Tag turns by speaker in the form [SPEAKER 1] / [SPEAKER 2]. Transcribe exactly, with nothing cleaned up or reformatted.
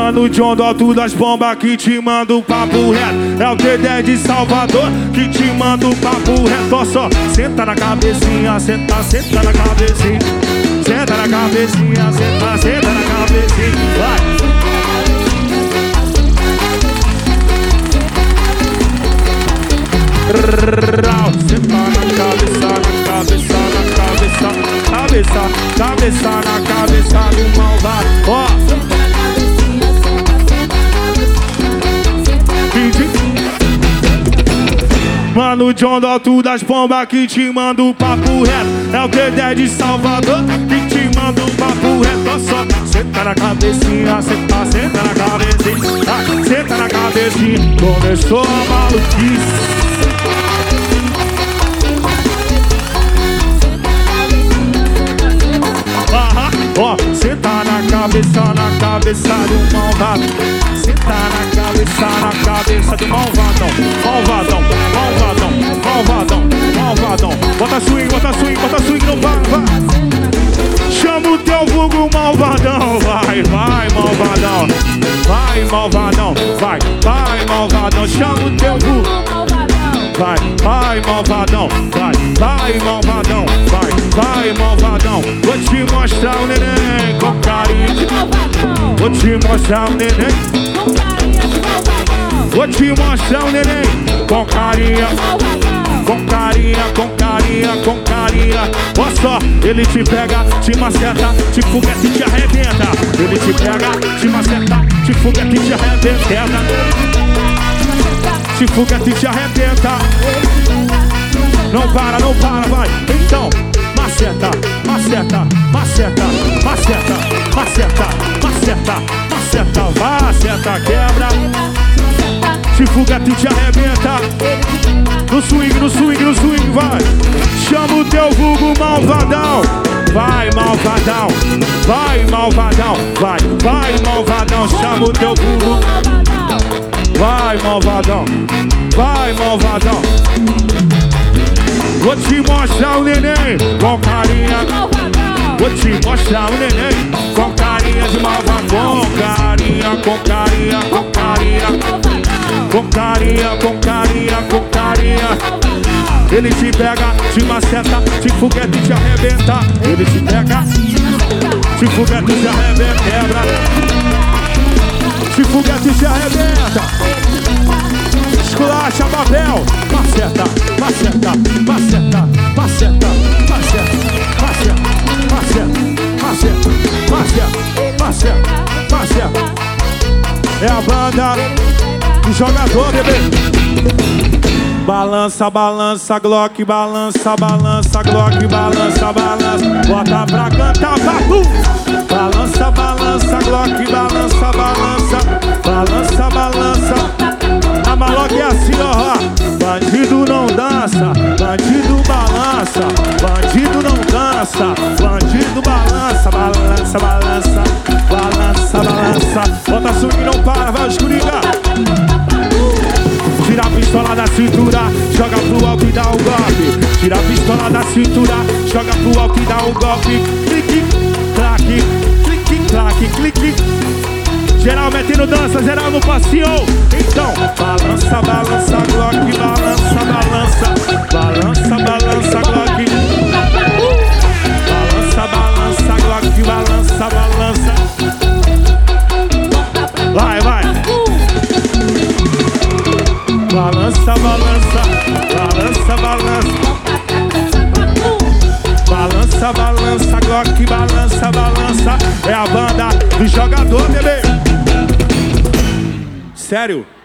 [SPEAKER 1] Mano, John do alto das bombas que te manda o papo reto. É o T dez de Salvador que te manda o papo reto. Ó só, senta na cabecinha, senta, senta na cabecinha. Senta na cabecinha, senta, senta na cabecinha. Vai! Senta na cabeça, na cabeça, na cabeça. Cabeça, cabeça na cabeça do malvado. Ó! Mano, John do alto das bombas que te manda o papo reto. É o T dez de Salvador que te manda o papo reto. Ó só, senta na cabecinha, senta, senta na cabecinha. Ah, senta na cabecinha, começou a maluquice. Aham, ó, senta na cabeça, na cabeça do malvado. Senta na cabeça, na cabeça do malvadão. Malvadão, malvadão, malvadão, malvadão. Bota swing, bota swing, bota swing, não vai, vai. Chama o teu vulgo malvadão. Vai, vai, malvadão. Vai, malvadão, vai, vai, malvadão. Chama o teu vulgo. Vai, vai, malvadão. Vai, vai, malvadão. Vai, vai, malvadão. Vou te mostrar o neném com carinho de malvadão. Vou te mostrar o neném com carinha de malvadão. Vou te mostrar o neném com carinha, com carinha, com carinha, com carinha. Olha só, ele te pega, te maceta, te foguete e te arrebenta. Ele te pega, te maceta, te foguete e te arrebenta. Te foguete e te arrebenta. Não para, não para, vai. Então, maceta, maceta, maceta, maceta, maceta, maceta, maceta, maceta, quebra. Te foguete e te arrebenta. No swing, no swing, no swing, vai. Chama o teu vulgo malvadão. Vai, malvadão. Vai, malvadão. Vai, vai, malvadão. Chama o teu vulgo. Vai, malvadão. Vai, malvadão. Vou te mostrar o neném com carinha. Vou te mostrar o neném com carinha de malvadão. Com carinha, com carinha, com carinha. Com carinha, com carinha, com carinha. Ele te pega, te maceta, te foguete e te arrebenta. Ele te pega, te foguete e te arrebenta. Quebra. Te foguete e te arrebenta. Esculacha, papel. Maceta, maceta, maceta, maceta, maceta, maceta, maceta, maceta, maceta, maceta, maceta. É a banda do jogador, bebê. Balança, balança, Glock, balança, balança, Glock, balança, balança. Bota pra cantar, papo. Balança, balança, Glock, balança, balança. Balança, balança. A maloca é assim, ó. Bandido não dança, bandido balança. Bandido não dança, bandido balança. Balança, balança, balança, balança. Bota swing, não para, vai escuriga. Tira a pistola da cintura, joga pro alto e dá um golpe. Tira a pistola da cintura, joga pro alto e dá um golpe. Clique, claque, clique, claque, clique. Geral metendo dança, geral no passeio. Então, balança, balança, Glock, balança, balança. Balança, balança, Glock. Balança, balança, Glock, balança, balança. Vai, vai. Balança, balança, balança, balança. Balança, balança, Glock, balança, balança. É a banda do jogador, bebê. Sério?